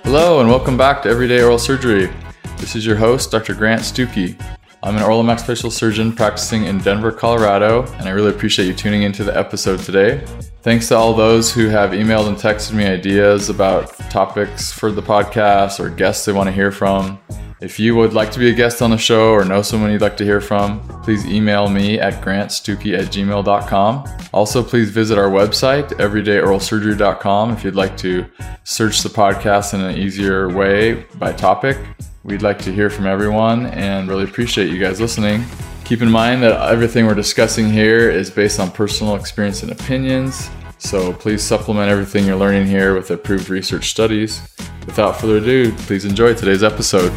Hello and welcome back to Everyday Oral Surgery. This is your host, Dr. Grant Stuckey. I'm an oral and maxillofacial surgeon practicing in Denver, Colorado, and I really appreciate you tuning into the episode today. Thanks to all those who have emailed and texted me ideas about topics for the podcast or guests they want to hear from. If you would like to be a guest on the show or know someone you'd like to hear from, please email me at grantstuckey@gmail.com. Also, please visit our website, everydayoralsurgery.com, if you'd like to search the podcast in an easier way by topic. We'd like to hear from everyone and really appreciate you guys listening. Keep in mind that everything we're discussing here is based on personal experience and opinions, so please supplement everything you're learning here with approved research studies. Without further ado, please enjoy today's episode.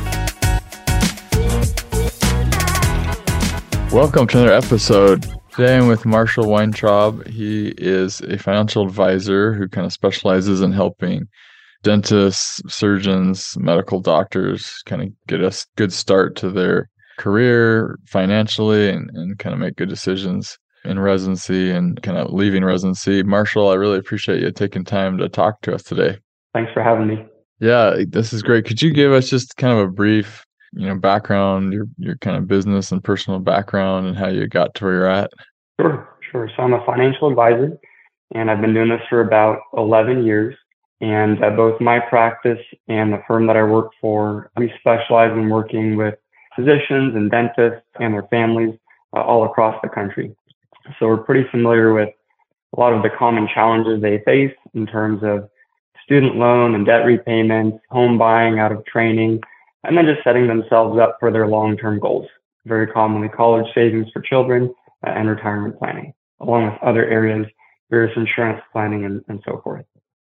Welcome to another episode. Today I'm with Marshall Weintraub. He is a financial advisor who kind of specializes in helping dentists, surgeons, medical doctors kind of get a good start to their career financially and kind of make good decisions in residency and kind of leaving residency. Marshall, I really appreciate you taking time to talk to us today. Thanks for having me. Yeah, this is great. Could you give us just kind of a brief, background, your kind of business and personal background and how you got to where you're at? Sure. So I'm a financial advisor, and I've been doing this for about 11 years. And both my practice and the firm that I work for, we specialize in working with physicians and dentists and their families all across the country. So we're pretty familiar with a lot of the common challenges they face in terms of student loan and debt repayments, home buying out of training, and then just setting themselves up for their long-term goals. Very commonly college savings for children and retirement planning, along with other areas, various insurance planning and so forth.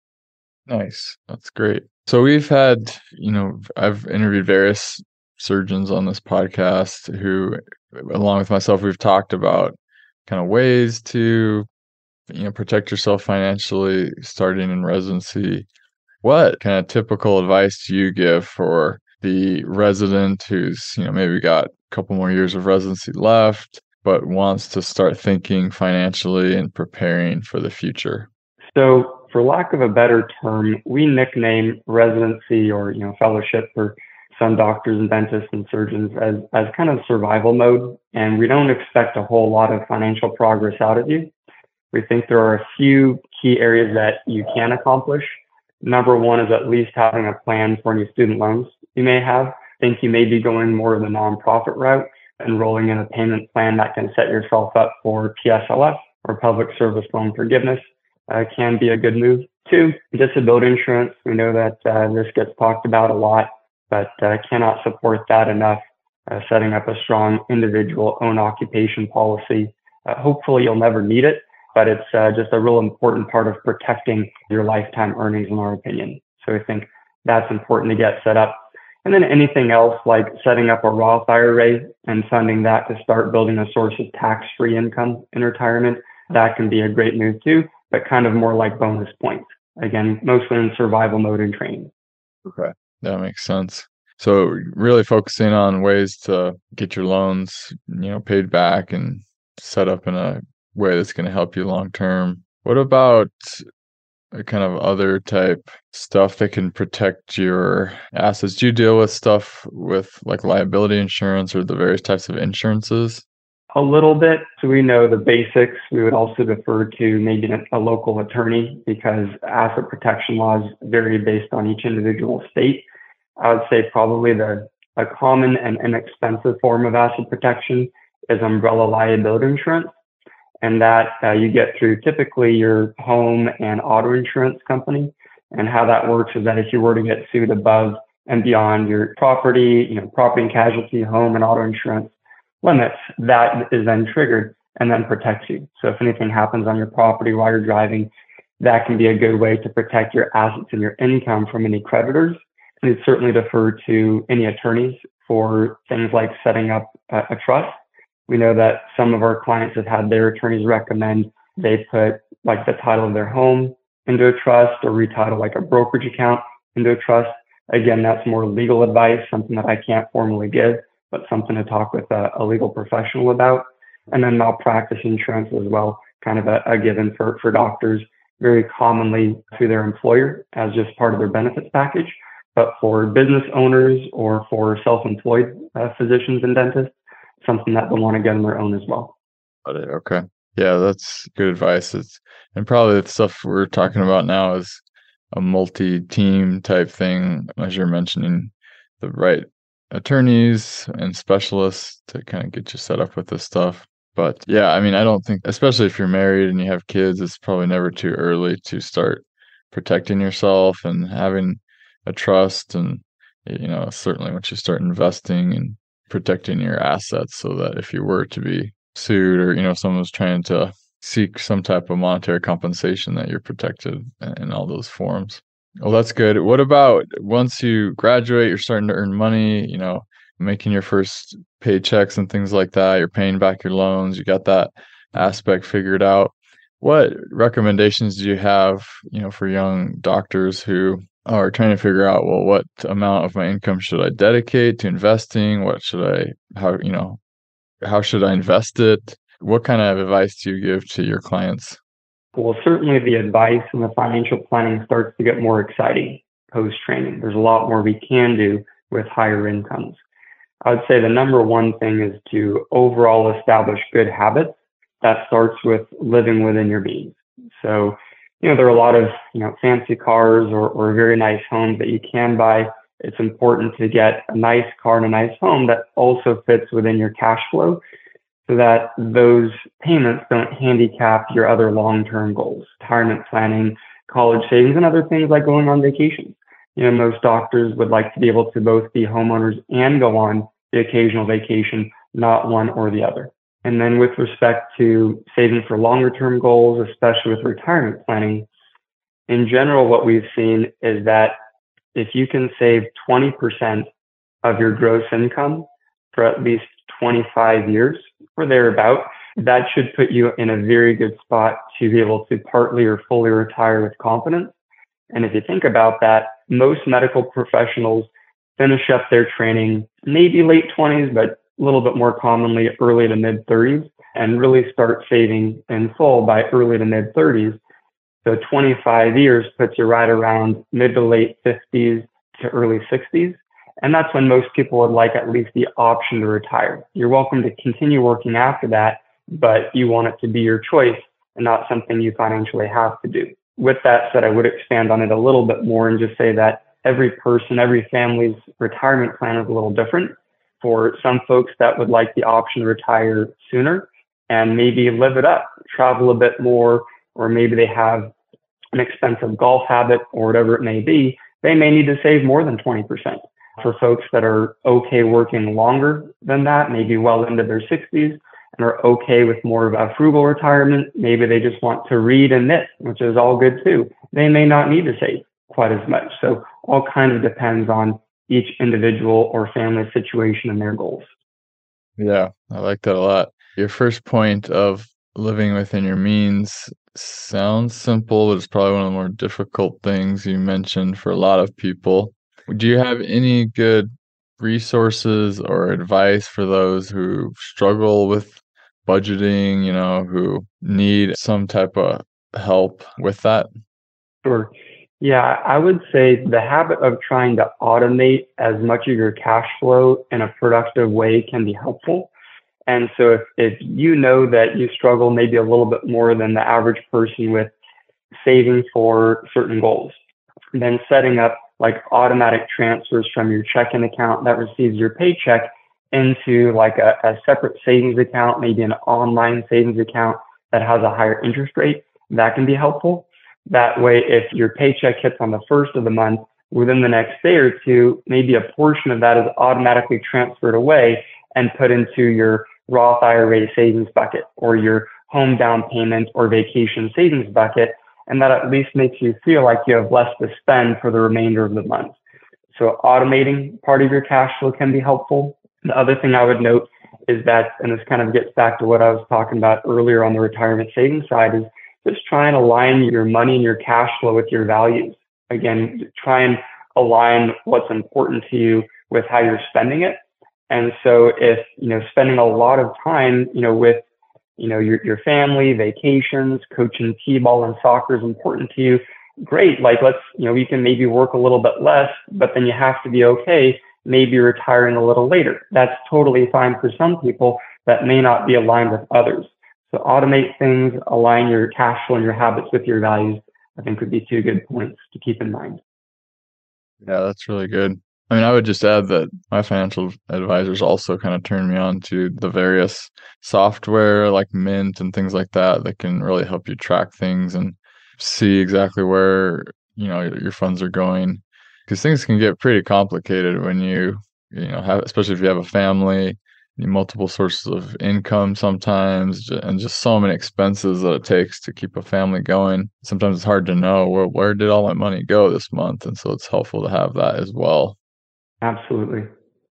Nice. That's great. So we've had, I've interviewed various surgeons on this podcast who, along with myself, we've talked about kind of ways to, protect yourself financially starting in residency. What kind of typical advice do you give for the resident who's, maybe got a couple more years of residency left, but wants to start thinking financially and preparing for the future? So for lack of a better term, we nickname residency or, fellowship for some doctors and dentists and surgeons as kind of survival mode. And we don't expect a whole lot of financial progress out of you. We think there are a few key areas that you can accomplish. Number one is at least having a plan for any student loans you may have. I think you may be going more of the nonprofit route, enrolling in a payment plan that can set yourself up for PSLF or public service loan forgiveness. Can be a good move. Two, disability insurance. We know that this gets talked about a lot, but cannot support that enough. Setting up a strong individual own occupation policy. Hopefully you'll never need it, but it's just a real important part of protecting your lifetime earnings, in our opinion. So I think that's important to get set up. And then anything else like setting up a Roth IRA and funding that to start building a source of tax-free income in retirement, that can be a great move too, but kind of more like bonus points. Again, mostly in survival mode and training. Okay, that makes sense. So really focusing on ways to get your loans, paid back and set up in a way that's going to help you long term. What about kind of other type stuff that can protect your assets? Do you deal with stuff with like liability insurance or the various types of insurances? A little bit. So we know the basics. We would also defer to maybe a local attorney because asset protection laws vary based on each individual state. I would say probably a common and inexpensive form of asset protection is umbrella liability insurance. And that you get through typically your home and auto insurance company. And how that works is that if you were to get sued above and beyond your property, property and casualty, home and auto insurance limits, that is then triggered and then protects you. So if anything happens on your property while you're driving, that can be a good way to protect your assets and your income from any creditors. And we'd certainly defer to any attorneys for things like setting up a trust. We know that some of our clients have had their attorneys recommend they put like the title of their home into a trust or retitle like a brokerage account into a trust. Again, that's more legal advice, something that I can't formally give, but something to talk with a legal professional about. And then malpractice insurance as well, kind of a given for doctors, very commonly through their employer as just part of their benefits package. but for business owners or for self-employed physicians and dentists, something that they'll want to get on their own as well. Got it. Okay. Yeah, that's good advice. And probably the stuff we're talking about now is a multi-team type thing, as you're mentioning, the right attorneys and specialists to kind of get you set up with this stuff. But yeah, I mean, I don't think, especially if you're married and you have kids, it's probably never too early to start protecting yourself and having a trust. And, certainly once you start investing and protecting your assets so that if you were to be sued or, someone was trying to seek some type of monetary compensation, that you're protected in all those forms. Well, that's good. What about once you graduate, you're starting to earn money, making your first paychecks and things like that, you're paying back your loans, you got that aspect figured out. What recommendations do you have, for young doctors who are trying to figure out, well, what amount of my income should I dedicate to investing? How should I invest it? What kind of advice do you give to your clients? Well, certainly the advice and the financial planning starts to get more exciting post-training. There's a lot more we can do with higher incomes. I would say the number one thing is to overall establish good habits. That starts with living within your means. So, there are a lot of, fancy cars or very nice homes that you can buy. It's important to get a nice car and a nice home that also fits within your cash flow so that those payments don't handicap your other long-term goals, retirement planning, college savings, and other things like going on vacation. Most doctors would like to be able to both be homeowners and go on the occasional vacation, not one or the other. And then with respect to saving for longer term goals, especially with retirement planning, in general, what we've seen is that if you can save 20% of your gross income for at least 25 years or thereabout, that should put you in a very good spot to be able to partly or fully retire with confidence. And if you think about that, most medical professionals finish up their training maybe late 20s, but a little bit more commonly early to mid 30s, and really start saving in full by early to mid 30s. So 25 years puts you right around mid to late 50s to early 60s. And that's when most people would like at least the option to retire. You're welcome to continue working after that, but you want it to be your choice and not something you financially have to do. With that said, I would expand on it a little bit more and just say that every person, every family's retirement plan is a little different. For some folks that would like the option to retire sooner and maybe live it up, travel a bit more, or maybe they have an expensive golf habit or whatever it may be, they may need to save more than 20%. For folks that are okay working longer than that, maybe well into their 60s, and are okay with more of a frugal retirement, maybe they just want to read and knit, which is all good too. They may not need to save quite as much. So all kind of depends on each individual or family situation and their goals. Yeah, I like that a lot. Your first point of living within your means sounds simple, but it's probably one of the more difficult things you mentioned for a lot of people. Do you have any good resources or advice for those who struggle with budgeting, who need some type of help with that? Sure. Yeah, I would say the habit of trying to automate as much of your cash flow in a productive way can be helpful. And so if you know that you struggle maybe a little bit more than the average person with saving for certain goals, then setting up like automatic transfers from your checking account that receives your paycheck into like a separate savings account, maybe an online savings account that has a higher interest rate, that can be helpful. That way, if your paycheck hits on the first of the month, within the next day or two, maybe a portion of that is automatically transferred away and put into your Roth IRA savings bucket or your home down payment or vacation savings bucket. And that at least makes you feel like you have less to spend for the remainder of the month. So automating part of your cash flow can be helpful. The other thing I would note is that, and this kind of gets back to what I was talking about earlier on the retirement savings side, is just try and align your money and your cash flow with your values. Again, try and align what's important to you with how you're spending it. And so if, spending a lot of time, with, your family, vacations, coaching t-ball and soccer is important to you, great. Like, we can maybe work a little bit less, but then you have to be okay maybe retiring a little later. That's totally fine for some people that may not be aligned with others. So automate things, align your cash flow and your habits with your values, I think would be two good points to keep in mind. Yeah, that's really good. I mean, I would just add that my financial advisors also kind of turned me on to the various software like Mint and things like that that can really help you track things and see exactly where, your funds are going. Because things can get pretty complicated when you have, especially if you have a family, multiple sources of income sometimes, and just so many expenses that it takes to keep a family going. Sometimes it's hard to know where did all my money go this month, and so it's helpful to have that as well. Absolutely.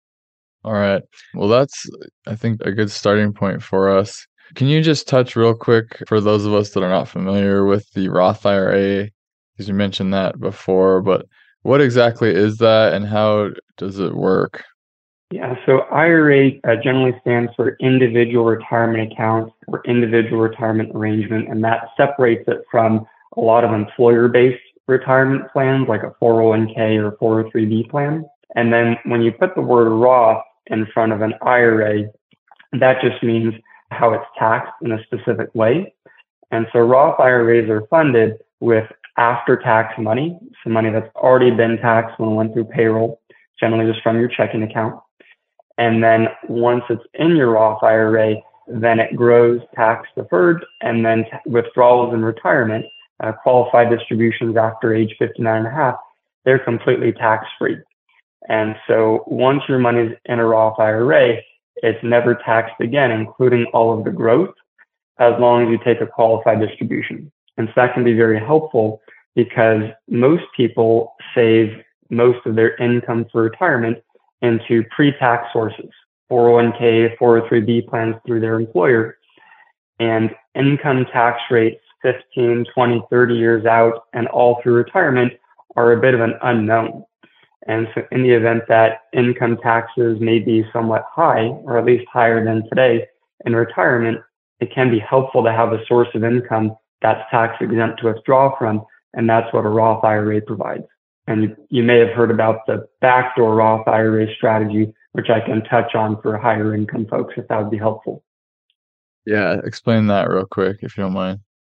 All right. Well, that's, I think, a good starting point for us. Can you just touch real quick for those of us that are not familiar with the Roth IRA? Because you mentioned that before, but what exactly is that and how does it work? Yeah, so IRA generally stands for Individual Retirement Account or Individual Retirement Arrangement, and that separates it from a lot of employer-based retirement plans like a 401k or 403b plan. And then when you put the word Roth in front of an IRA, that just means how it's taxed in a specific way. And so Roth IRAs are funded with after-tax money, so money that's already been taxed when it went through payroll, generally just from your checking account. And then once it's in your Roth IRA, then it grows tax deferred, and then withdrawals in retirement, qualified distributions after age 59 and a half, they're completely tax free. And so once your money's in a Roth IRA, it's never taxed again, including all of the growth, as long as you take a qualified distribution. And so that can be very helpful because most people save most of their income for retirement into pre-tax sources, 401k, 403b plans through their employer, and income tax rates 15, 20, 30 years out and all through retirement are a bit of an unknown. And so in the event that income taxes may be somewhat high, or at least higher than today in retirement, it can be helpful to have a source of income that's tax exempt to withdraw from, and that's what a Roth IRA provides. And you may have heard about the backdoor Roth IRA strategy, which I can touch on for higher income folks if that would be helpful. Yeah, explain that real quick if you don't mind.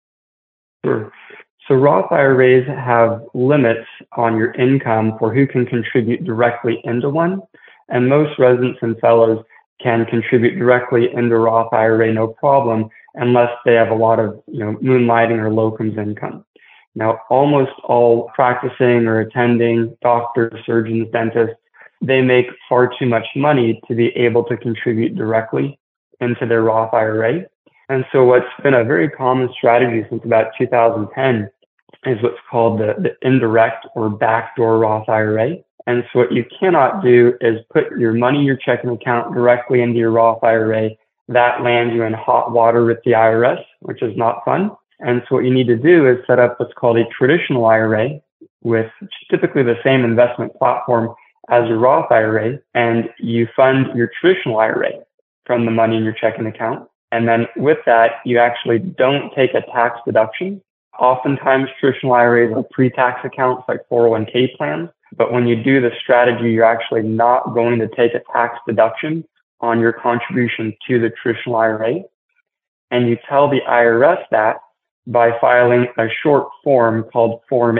Sure. So Roth IRAs have limits on your income for who can contribute directly into one. And most residents and fellows can contribute directly into Roth IRA, no problem, unless they have a lot of moonlighting or locums income. Now, almost all practicing or attending doctors, surgeons, dentists, they make far too much money to be able to contribute directly into their Roth IRA. And so what's been a very common strategy since about 2010 is what's called the indirect or backdoor Roth IRA. And so what you cannot do is put your money in your checking account directly into your Roth IRA. That lands you in hot water with the IRS, which is not fun. And so what you need to do is set up what's called a traditional IRA with typically the same investment platform as your Roth IRA, and you fund your traditional IRA from the money in your checking account. And then with that, you actually don't take a tax deduction. Oftentimes, traditional IRAs are pre-tax accounts like 401k plans. But when you do the strategy, you're actually not going to take a tax deduction on your contribution to the traditional IRA. And you tell the IRS that by filing a short form called Form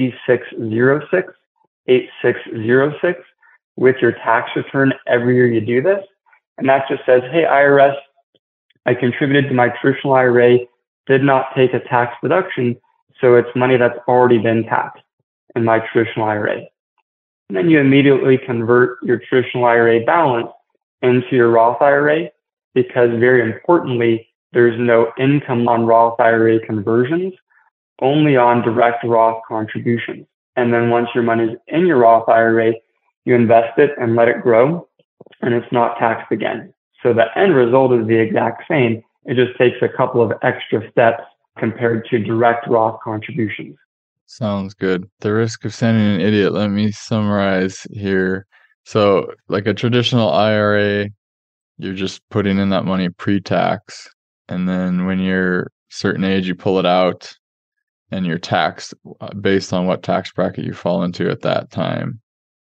8606 with your tax return every year you do this. And that just says, hey, IRS, I contributed to my traditional IRA, did not take a tax deduction, so it's money that's already been taxed in my traditional IRA. And then you immediately convert your traditional IRA balance into your Roth IRA because, very importantly, there's no income on Roth IRA conversions, only on direct Roth contributions. And then once your money's in your Roth IRA, you invest it and let it grow, and it's not taxed again. So the end result is the exact same. It just takes a couple of extra steps compared to direct Roth contributions. Sounds good. The risk of sounding an idiot, let me summarize here. So like a traditional IRA, you're just putting in that money pre-tax. And then when you're a certain age, you pull it out and you're taxed based on what tax bracket you fall into at that time.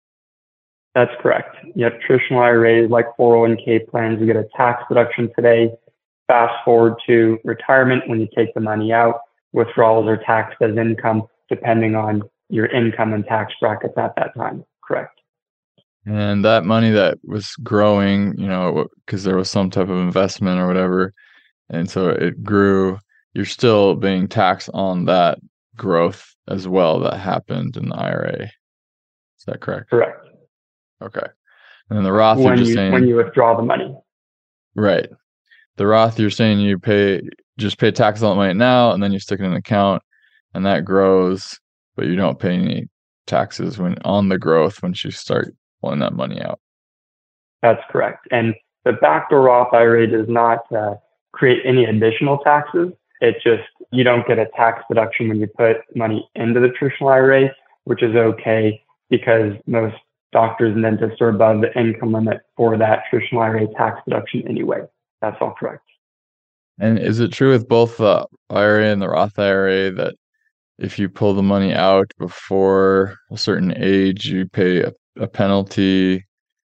That's correct. Yep, traditional IRAs like 401k plans, you get a tax deduction today. Fast forward to retirement, when you take the money out, withdrawals are taxed as income depending on your income and tax brackets at that time. Correct. And that money that was growing, because there was some type of investment or whatever, and so it grew, you're still being taxed on that growth as well that happened in the IRA. Is that correct? Correct. Okay. And then the Roth, when you withdraw the money. Right. The Roth, you're saying you pay taxes on the money now, and then you stick it in an account, and that grows, but you don't pay any taxes on the growth once you start pulling that money out. That's correct. And the backdoor Roth IRA does not create any additional taxes. It just, you don't get a tax deduction when you put money into the traditional IRA, which is okay because most doctors and dentists are above the income limit for that traditional IRA tax deduction anyway. That's all correct. And is it true with both the IRA and the Roth IRA that if you pull the money out before a certain age, you pay a penalty,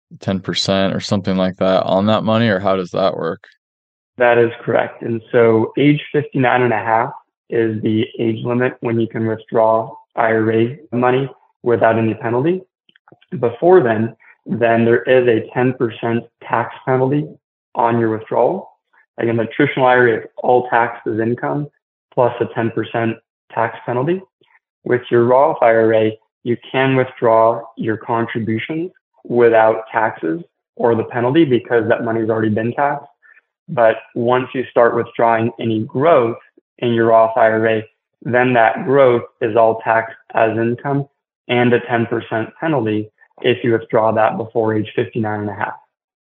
10% or something like that on that money, or how does that work? That is correct. And so age 59 and a half is the age limit when you can withdraw IRA money without any penalty. Before then there is a 10% tax penalty on your withdrawal. Again, the traditional IRA is all taxed as income plus a 10% tax penalty. With your Roth IRA, you can withdraw your contributions without taxes or the penalty because that money's already been taxed. But once you start withdrawing any growth in your Roth IRA, then that growth is all taxed as income and a 10% penalty if you withdraw that before age 59 and a half.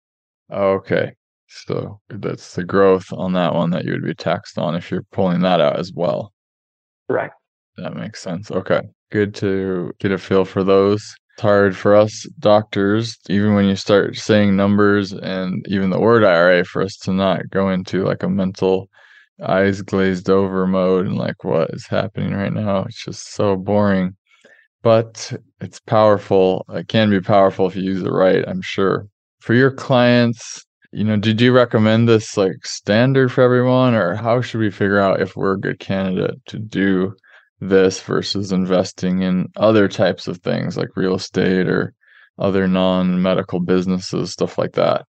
Okay. So that's the growth on that one that you would be taxed on if you're pulling that out as well. Correct. That makes sense. Okay. Good to get a feel for those. It's hard for us doctors, even when you start saying numbers and even the word IRA, for us to not go into like a mental eyes glazed over mode and like, what is happening right now? It's just so boring. But it's powerful. It can be powerful if you use it right, I'm sure. For your clients, did you recommend this like standard for everyone, or how should we figure out if we're a good candidate to do this versus investing in other types of things like real estate or other non-medical businesses, stuff like that?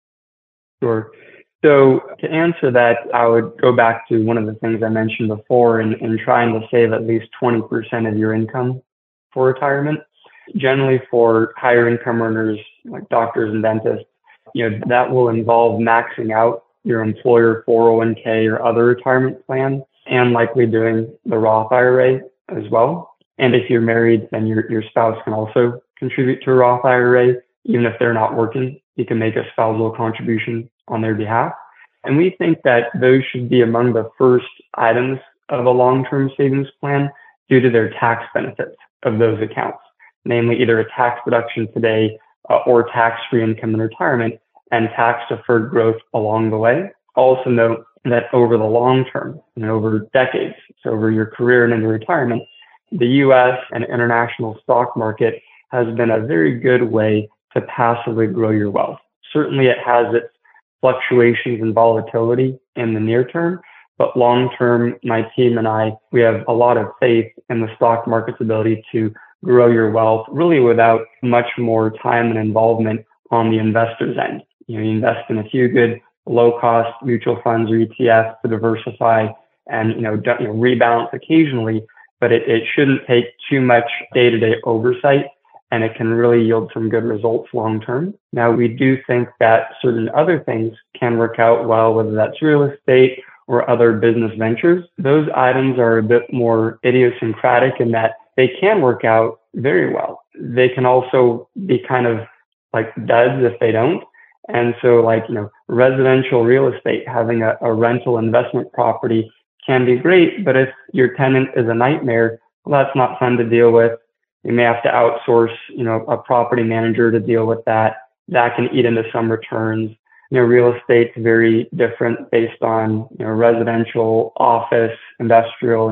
Sure. So to answer that, I would go back to one of the things I mentioned before in trying to save at least 20% of your income for retirement. Generally for higher income earners like doctors and dentists, that will involve maxing out your employer 401k or other retirement plan and likely doing the Roth IRA as well. And if you're married, then your spouse can also contribute to a Roth IRA. Even if they're not working, you can make a spousal contribution on their behalf. And we think that those should be among the first items of a long-term savings plan due to their tax benefits of those accounts, namely either a tax deduction today or tax-free income in retirement and tax-deferred growth along the way. Also note that over the long term, over decades, so over your career and into retirement, the U.S. and international stock market has been a very good way to passively grow your wealth. Certainly it has its fluctuations and volatility in the near term, but long term, my team and I, we have a lot of faith in the stock market's ability to grow your wealth really without much more time and involvement on the investor's end. You invest in a few good low-cost mutual funds or ETFs to diversify and rebalance occasionally, but it shouldn't take too much day-to-day oversight, and it can really yield some good results long-term. Now, we do think that certain other things can work out well, whether that's real estate or other business ventures. Those items are a bit more idiosyncratic in that they can work out very well. They can also be kind of like duds if they don't. And so residential real estate, having a rental investment property can be great, but if your tenant is a nightmare, well, that's not fun to deal with. You may have to outsource, a property manager to deal with that. That can eat into some returns. Real estate's very different based on, residential, office, industrial, and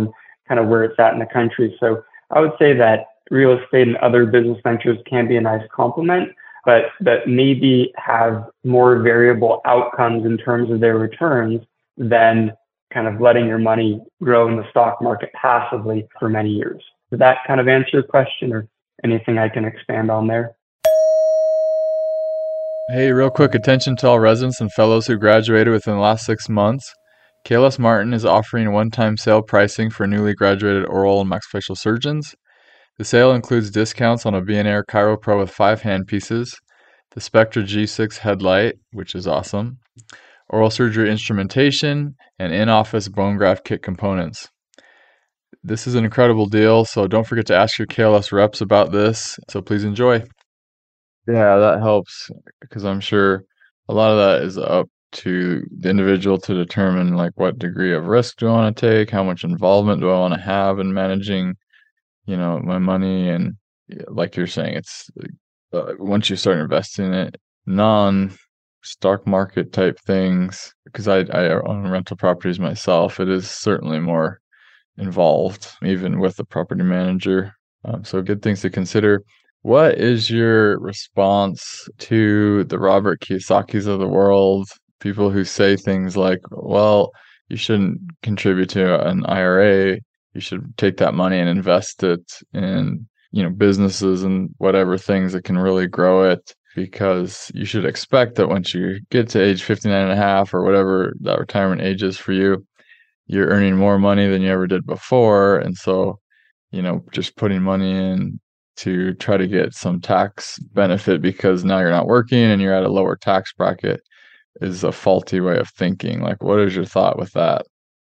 kind of where it's at in the country. So I would say that real estate and other business ventures can be a nice complement, but that maybe have more variable outcomes in terms of their returns than kind of letting your money grow in the stock market passively for many years. Did that kind of answer your question, or anything I can expand on there? Hey, real quick, attention to all residents and fellows who graduated within the last 6 months. KLS Martin is offering one-time sale pricing for newly graduated oral and maxillofacial surgeons. The sale includes discounts on a Venaire Chiro Pro with 5 handpieces, the Spectra G6 headlight, which is awesome, oral surgery instrumentation, and in-office bone graft kit components. This is an incredible deal, so don't forget to ask your KLS reps about this. So please enjoy. Yeah, that helps because I'm sure a lot of that is up to the individual to determine like what degree of risk do I want to take, how much involvement do I want to have in managing, my money. And like you're saying, it's once you start investing in it, non-stock market type things, because I own rental properties myself, it is certainly more involved, even with the property manager. So good things to consider. What is your response to the Robert Kiyosaki's of the world, people who say things like, well, you shouldn't contribute to an IRA, you should take that money and invest it in, businesses and whatever things that can really grow it, because you should expect that once you get to age 59 and a half or whatever that retirement age is for you, you're earning more money than you ever did before. And so, just putting money in to try to get some tax benefit because now you're not working and you're at a lower tax bracket is a faulty way of thinking. Like, what is your thought with that?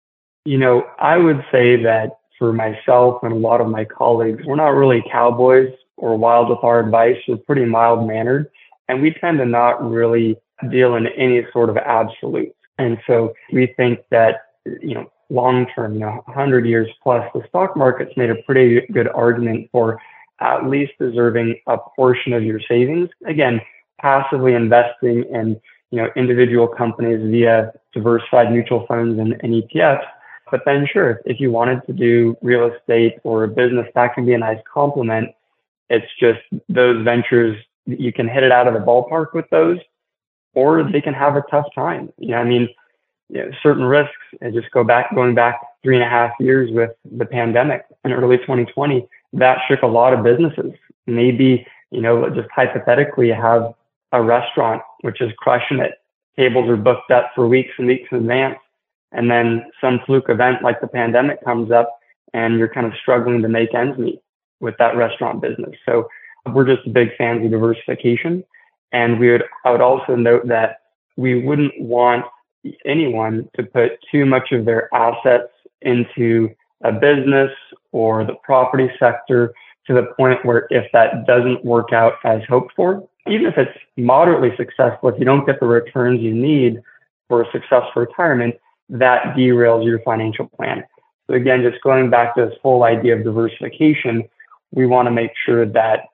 I would say that for myself and a lot of my colleagues, we're not really cowboys or wild with our advice. We're pretty mild mannered, and we tend to not really deal in any sort of absolutes. And so we think that, long term, 100 years plus, the stock market's made a pretty good argument for at least deserving a portion of your savings. Again, passively investing in, individual companies via diversified mutual funds and ETFs. But then sure, if you wanted to do real estate or a business, that can be a nice complement. It's just those ventures, you can hit it out of the ballpark with those, or they can have a tough time. Certain risks, and just going back 3.5 years with the pandemic in early 2020, that shook a lot of businesses. Maybe, just hypothetically, you have a restaurant which is crushing it. Tables are booked up for weeks and weeks in advance. And then some fluke event like the pandemic comes up and you're kind of struggling to make ends meet with that restaurant business. So we're just big fans of diversification. And I would also note that we wouldn't want anyone to put too much of their assets into a business or the property sector to the point where if that doesn't work out as hoped for, even if it's moderately successful, if you don't get the returns you need for a successful retirement, that derails your financial plan. So again, just going back to this whole idea of diversification, we want to make sure that,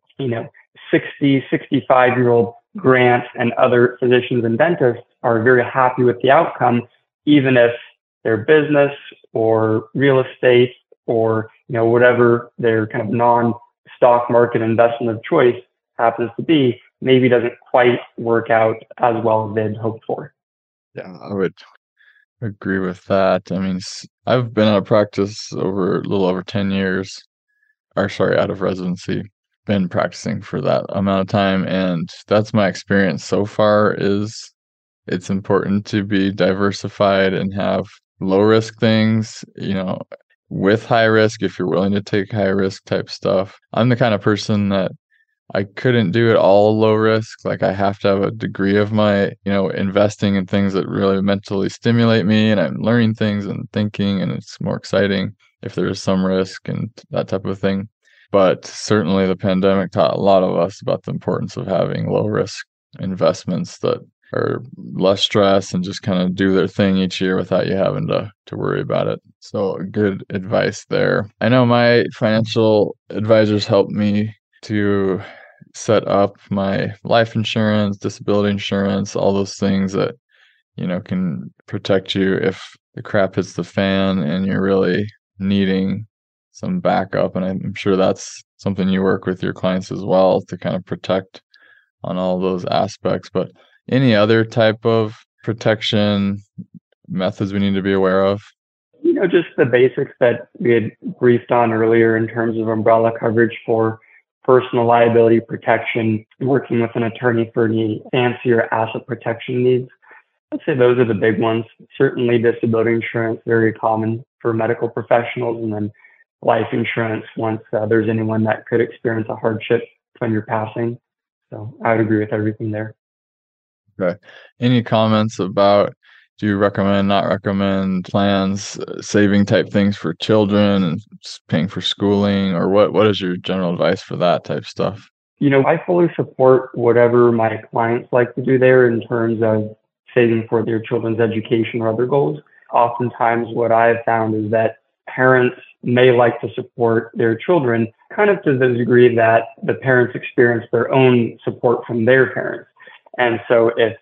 60, 65-year-old Grant and other physicians and dentists are very happy with the outcome, even if their business or real estate or whatever their kind of non-stock market investment of choice happens to be, maybe doesn't quite work out as well as they'd hoped for. Yeah, I would agree with that. I mean, I've been out of practice over a little over 10 years, out of residency, been practicing for that amount of time. And that's my experience so far is it's important to be diversified and have low risk things, with high risk if you're willing to take high risk type stuff. I'm the kind of person that I couldn't do it all low risk. Like I have to have a degree of my, investing in things that really mentally stimulate me and I'm learning things and thinking and it's more exciting if there's some risk and that type of thing. But certainly the pandemic taught a lot of us about the importance of having low risk investments that are less stress and just kind of do their thing each year without you having to worry about it. So good advice there. I know my financial advisors helped me to set up my life insurance, disability insurance, all those things that, can protect you if the crap hits the fan and you're really needing some backup. And I'm sure that's something you work with your clients as well to kind of protect on all those aspects. But any other type of protection methods we need to be aware of? Just the basics that we had briefed on earlier in terms of umbrella coverage for personal liability protection, working with an attorney for any fancier asset protection needs. I'd say those are the big ones. Certainly disability insurance, very common for medical professionals, and then life insurance once there's anyone that could experience a hardship when you're passing. So I would agree with everything there. Okay. Any comments about, do you recommend, not recommend plans, saving type things for children and paying for schooling, or what is your general advice for that type stuff? I fully support whatever my clients like to do there in terms of saving for their children's education or other goals. Oftentimes what I've found is that parents may like to support their children kind of to the degree that the parents experience their own support from their parents. And so if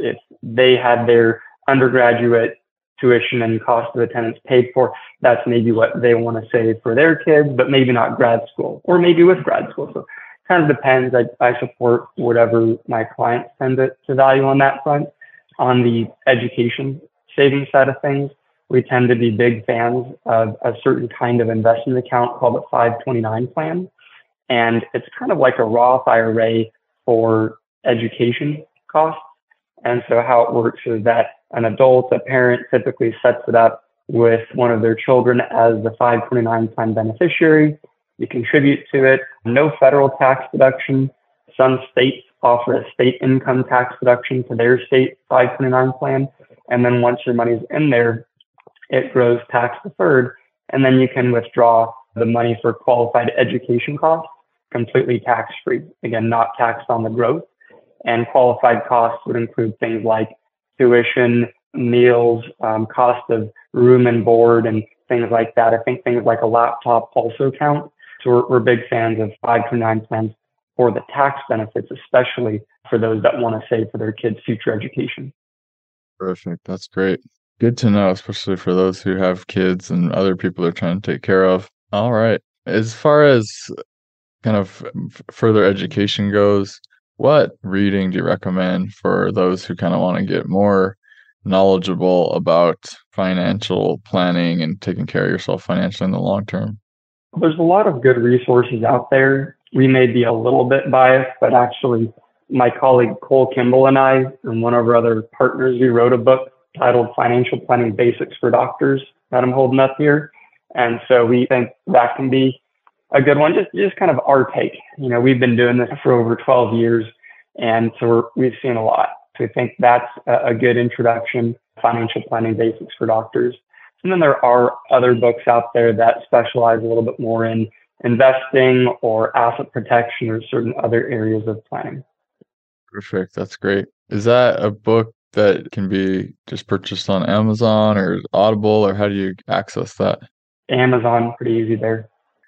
they had their undergraduate tuition and cost of attendance paid for, that's maybe what they want to save for their kids, but maybe not grad school, or maybe with grad school. So kind of depends. I support whatever my clients tend to value on that front. On the education savings side of things, we tend to be big fans of a certain kind of investment account called a 529 plan. And it's kind of like a Roth IRA for education costs. And so how it works is that an adult, a parent, typically sets it up with one of their children as the 529 plan beneficiary. You contribute to it, no federal tax deduction. Some states offer a state income tax deduction to their state 529 plan. And then once your money's in there, it grows tax deferred. And then you can withdraw the money for qualified education costs completely tax free. Again, not taxed on the growth. And qualified costs would include things like tuition, meals, cost of room and board, and things like that. I think things like a laptop also count. So we're big fans of 529 plans for the tax benefits, especially for those that want to save for their kids' future education. Perfect. That's great. Good to know, especially for those who have kids and other people they're trying to take care of. All right. As far as kind of further education goes, what reading do you recommend for those who kind of want to get more knowledgeable about financial planning and taking care of yourself financially in the long term? There's a lot of good resources out there. We may be a little bit biased, but actually my colleague Cole Kimball and I and one of our other partners, we wrote a book titled Financial Planning Basics for Doctors that I'm holding up here. And so we think that can be a good one, just kind of our take. We've been doing this for over 12 years, and so we've seen a lot. So I think that's a good introduction, Financial Planning Basics for Doctors. And then there are other books out there that specialize a little bit more in investing or asset protection or certain other areas of planning. Perfect. That's great. Is that a book that can be just purchased on Amazon or Audible, or how do you access that? Amazon, pretty easy there.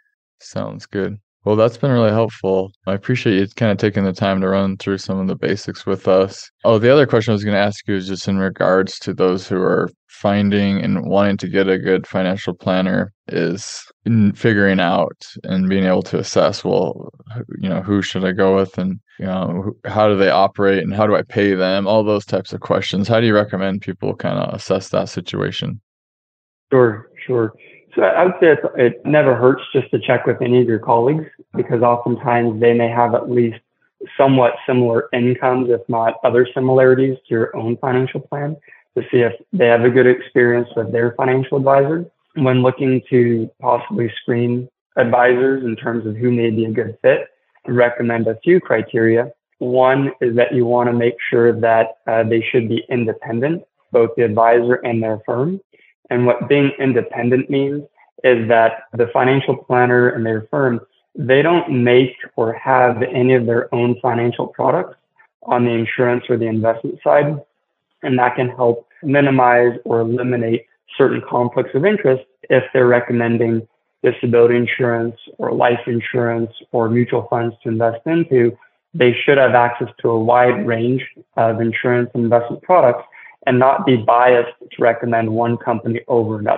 Sounds good. Well, that's been really helpful. I appreciate you kind of taking the time to run through some of the basics with us. Oh, the other question I was going to ask you is just in regards to those who are finding and wanting to get a good financial planner, is in figuring out and being able to assess, well, who should I go with, and how do they operate, and how do I pay them? All those types of questions. How do you recommend people kind of assess that situation? Sure. So I would say it never hurts just to check with any of your colleagues, because oftentimes they may have at least somewhat similar incomes, if not other similarities to your own financial plan, to see if they have a good experience with their financial advisor. When looking to possibly screen advisors in terms of who may be a good fit, I recommend a few criteria. One is that you want to make sure that they should be independent, both the advisor and their firm. And what being independent means is that the financial planner and their firm, they don't make or have any of their own financial products on the insurance or the investment side. And that can help minimize or eliminate certain conflicts of interest if they're recommending disability insurance or life insurance or mutual funds to invest into. They should have access to a wide range of insurance and investment products and not be biased to recommend one company over another.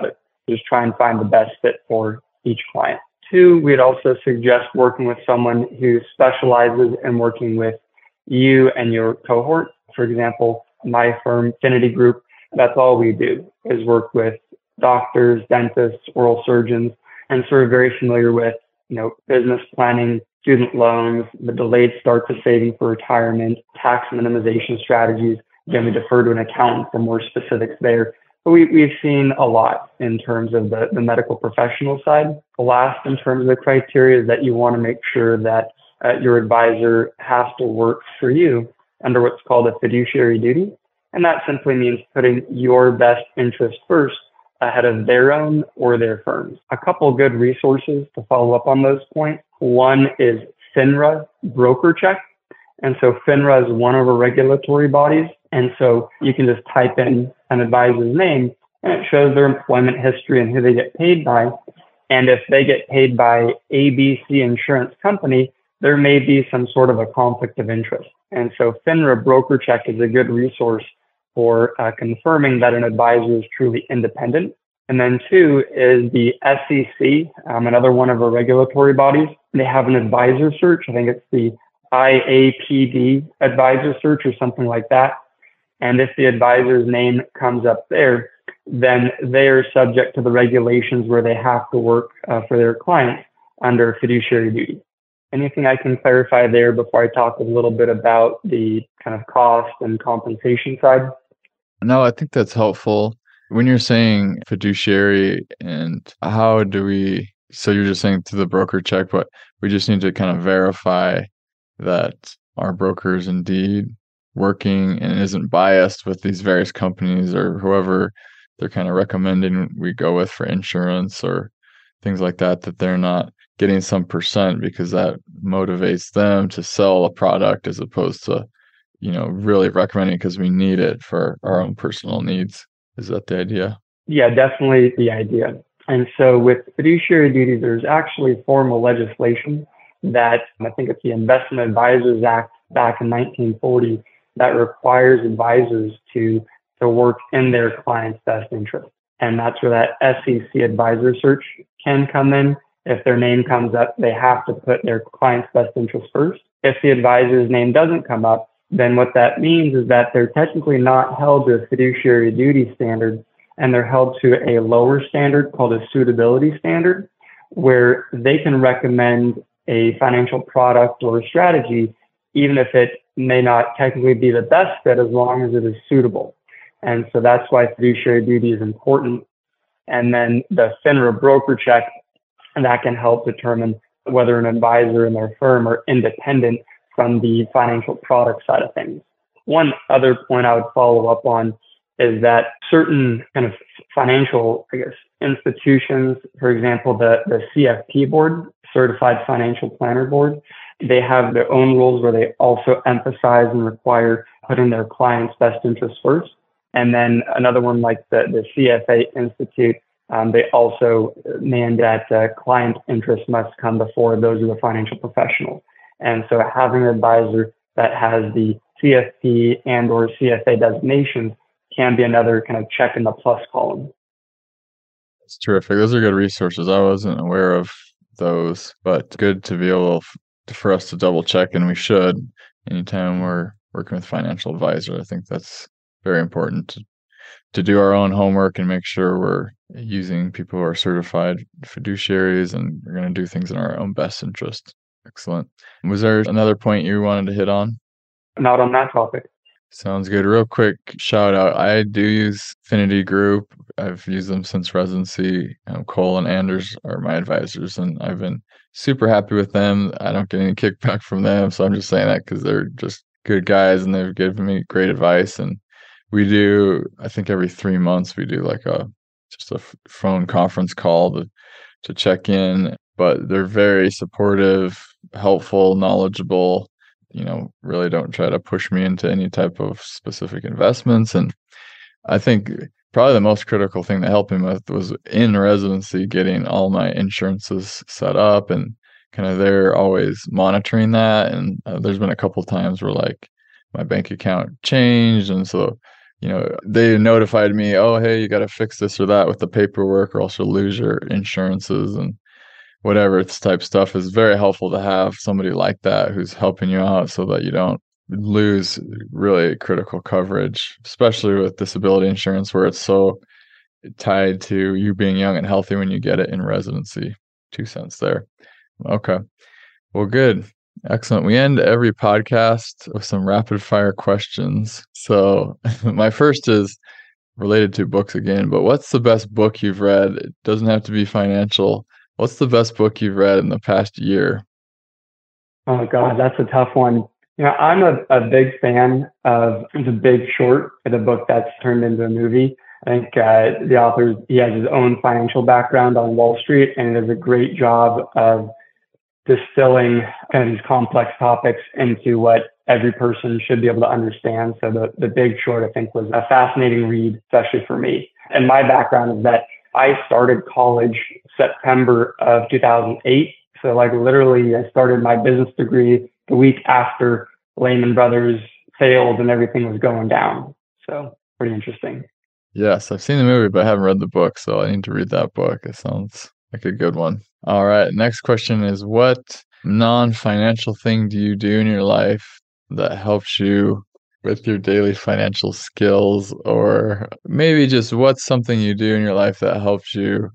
just try and find the best fit for each client. Two, we'd also suggest working with someone who specializes in working with you and your cohort. For example, my firm, Finity Group, that's all we do is work with doctors, dentists, oral surgeons, and sort of very familiar with, business planning, student loans, the delayed start to saving for retirement, tax minimization strategies. Again, we defer to an accountant for more specifics there. But we've seen a lot in terms of the medical professional side. The last, in terms of the criteria, is that you want to make sure that your advisor has to work for you under what's called a fiduciary duty. And that simply means putting your best interest first ahead of their own or their firm's. A couple good resources to follow up on those points. One is FINRA BrokerCheck. And so FINRA is one of our regulatory bodies. And so you can just type in an advisor's name and it shows their employment history and who they get paid by. And if they get paid by ABC Insurance Company, there may be some sort of a conflict of interest. And so FINRA BrokerCheck is a good resource for confirming that an advisor is truly independent. And then two is the SEC, another one of our regulatory bodies. They have an advisor search. I think it's the IAPD advisor search or something like that. And if the advisor's name comes up there, then they are subject to the regulations where they have to work for their clients under fiduciary duty. Anything I can clarify there before I talk a little bit about the kind of cost and compensation side? No, I think that's helpful. When you're saying fiduciary and how do we, so you're just saying through the broker check, but we just need to kind of verify that our broker is indeed working and isn't biased with these various companies or whoever they're kind of recommending we go with for insurance or things like that, that they're not getting some percent because that motivates them to sell a product as opposed to, really recommending because we need it for our own personal needs. Is that the idea? Yeah, definitely the idea. And so with fiduciary duty, there's actually formal legislation that I think it's the Investment Advisors Act back in 1940 that requires advisors to work in their client's best interest. And that's where that SEC advisor search can come in. If their name comes up, they have to put their client's best interest first. If the advisor's name doesn't come up, then what that means is that they're technically not held to a fiduciary duty standard, and they're held to a lower standard called a suitability standard, where they can recommend a financial product or a strategy, even if it may not technically be the best fit, as long as it is suitable. And so that's why fiduciary duty is important. And then the FINRA BrokerCheck, and that can help determine whether an advisor and their firm are independent from the financial product side of things. One other point I would follow up on is that certain kind of financial, institutions, for example, the CFP board, Certified Financial Planner Board, they have their own rules where they also emphasize and require putting their client's best interests first. And then another one like the CFA Institute, they also mandate that client interests must come before those of the financial professional. And so having an advisor that has the CFP and or CFA designations can be another kind of check in the plus column. That's terrific. Those are good resources. I wasn't aware of those, but good to be able for us to double check, and we should anytime we're working with financial advisor. I think that's very important to do our own homework and make sure we're using people who are certified fiduciaries and we're going to do things in our own best interest. Excellent. Was there another point you wanted to hit on? Not on that topic. Sounds good. Real quick shout out. I do use Finity Group. I've used them since residency. Cole and Anders are my advisors, and I've been super happy with them. I don't get any kickback from them, so I'm just saying that because they're just good guys and they've given me great advice. And we do, I think every 3 months, we do like a phone conference call to check in. But they're very supportive, helpful, knowledgeable. Really don't try to push me into any type of specific investments. And I think probably the most critical thing that helped me with was in residency, getting all my insurances set up, and kind of they're always monitoring that. And there's been a couple of times where like my bank account changed. And so they notified me, oh, hey, you got to fix this or that with the paperwork or else you'll lose your insurances and whatever. This type of stuff is very helpful to have somebody like that who's helping you out so that you don't lose really critical coverage, especially with disability insurance where it's so tied to you being young and healthy when you get it in residency. 2 cents there. Okay. Well, good. Excellent. We end every podcast with some rapid fire questions. So my first is related to books again, but what's the best book you've read? It doesn't have to be financial. What's the best book you've read in the past year? Oh God, that's a tough one. I'm a big fan of The Big Short, the book that's turned into a movie. I think the author, he has his own financial background on Wall Street and does a great job of distilling kind of these complex topics into what every person should be able to understand. So the Big Short, I think, was a fascinating read, especially for me. And my background is that I started college September of 2008. So like literally I started my business degree the week after Lehman Brothers failed and everything was going down. So pretty interesting. Yes, I've seen the movie, but I haven't read the book, so I need to read that book. It sounds like a good one. All right, next question is what non-financial thing do you do in your life that helps you with your daily financial skills, or maybe just what's something you do in your life that helps you,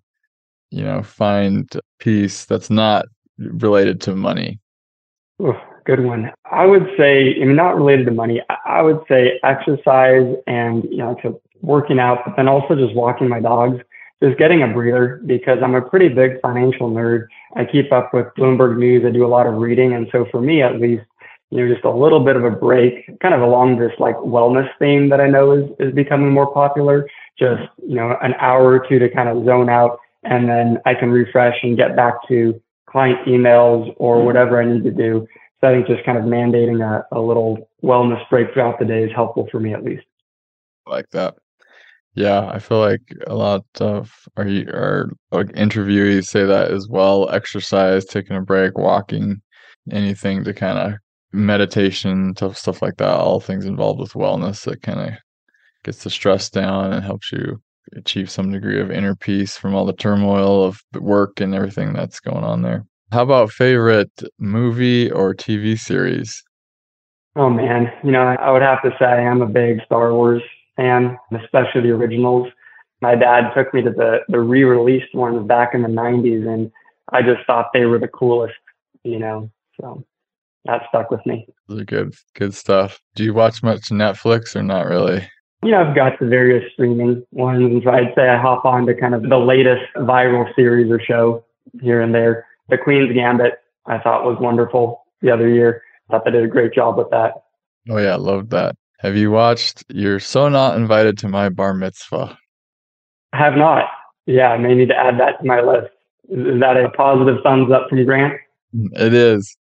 find peace that's not related to money? Ooh, good one. I would say, not related to money. I would say exercise and, to working out, but then also just walking my dogs, just getting a breather because I'm a pretty big financial nerd. I keep up with Bloomberg News. I do a lot of reading. And so for me, at least, just a little bit of a break, kind of along this like wellness theme that I know is becoming more popular. Just, an hour or two to kind of zone out and then I can refresh and get back to client emails or whatever I need to do. So I think just kind of mandating a little wellness break throughout the day is helpful for me at least. Like that. Yeah, I feel like a lot of our like interviewees say that as well. Exercise, taking a break, walking, anything to kind of meditation, stuff like that. All things involved with wellness that kind of gets the stress down and helps you achieve some degree of inner peace from all the turmoil of the work and everything that's going on there. How about favorite movie or TV series? Oh man, I would have to say I'm a big Star Wars fan, especially the originals. My dad took me to the re-released ones back in the 90s and I just thought they were the coolest, so that stuck with me. Those are good stuff. Do you watch much Netflix or not really? I've got the various streaming ones, and so I'd say I hop on to kind of the latest viral series or show here and there. The Queen's Gambit, I thought was wonderful the other year. I thought they did a great job with that. Oh yeah, loved that. Have you watched You're So Not Invited to My Bar Mitzvah? I have not. Yeah, I may need to add that to my list. Is that a positive thumbs up from Grant? It is.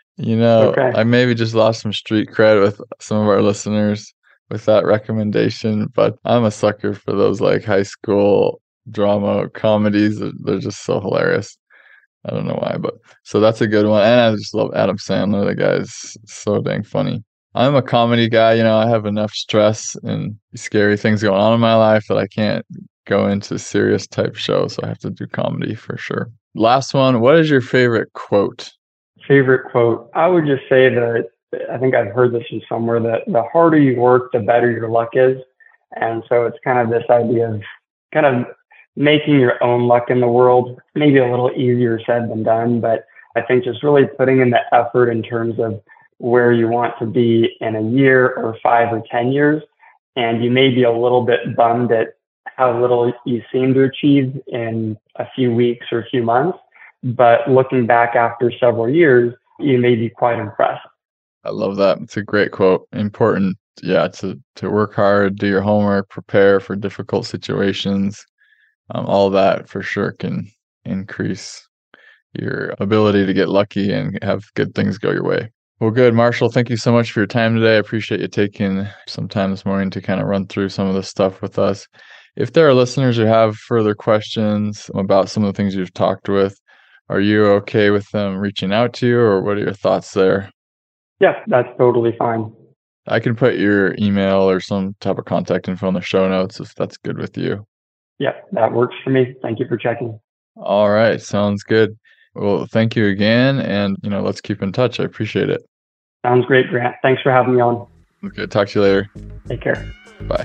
Okay. I maybe just lost some street cred with some of our listeners with that recommendation, but I'm a sucker for those like high school drama comedies. They're just so hilarious. I don't know why, but so that's a good one. And I just love Adam Sandler. The guy's so dang funny. I'm a comedy guy. I have enough stress and scary things going on in my life that I can't go into serious type shows. So I have to do comedy for sure. Last one. What is your favorite quote? Favorite quote? I would just say that I think I've heard this from somewhere that the harder you work, the better your luck is. And so it's kind of this idea of kind of making your own luck in the world, maybe a little easier said than done, but I think just really putting in the effort in terms of where you want to be in a year or 5 or 10 years. And you may be a little bit bummed at how little you seem to achieve in a few weeks or a few months. But looking back after several years, you may be quite impressed. I love that. It's a great quote. Important, yeah, to work hard, do your homework, prepare for difficult situations. All that for sure can increase your ability to get lucky and have good things go your way. Well, good, Marshall. Thank you so much for your time today. I appreciate you taking some time this morning to kind of run through some of this stuff with us. If there are listeners who have further questions about some of the things you've talked with, are you okay with them reaching out to you, or what are your thoughts there? Yeah, that's totally fine. I can put your email or some type of contact info in the show notes if that's good with you. Yeah, that works for me. Thank you for checking. All right. Sounds good. Well, thank you again. And, let's keep in touch. I appreciate it. Sounds great, Grant. Thanks for having me on. Okay. Talk to you later. Take care. Bye.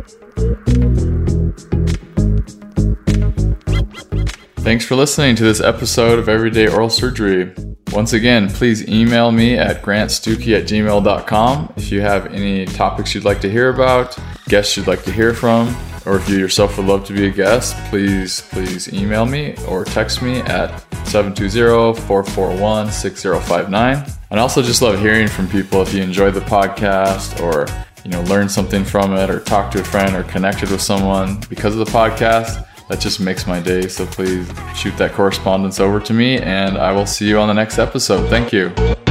Thanks for listening to this episode of Everyday Oral Surgery. Once again, please email me at grantstuckey@gmail.com if you have any topics you'd like to hear about, guests you'd like to hear from, or if you yourself would love to be a guest, please email me or text me at 720-441-6059. And I also just love hearing from people if you enjoyed the podcast or learned something from it or talked to a friend or connected with someone because of the podcast. That just makes my day. So please shoot that correspondence over to me and I will see you on the next episode. Thank you.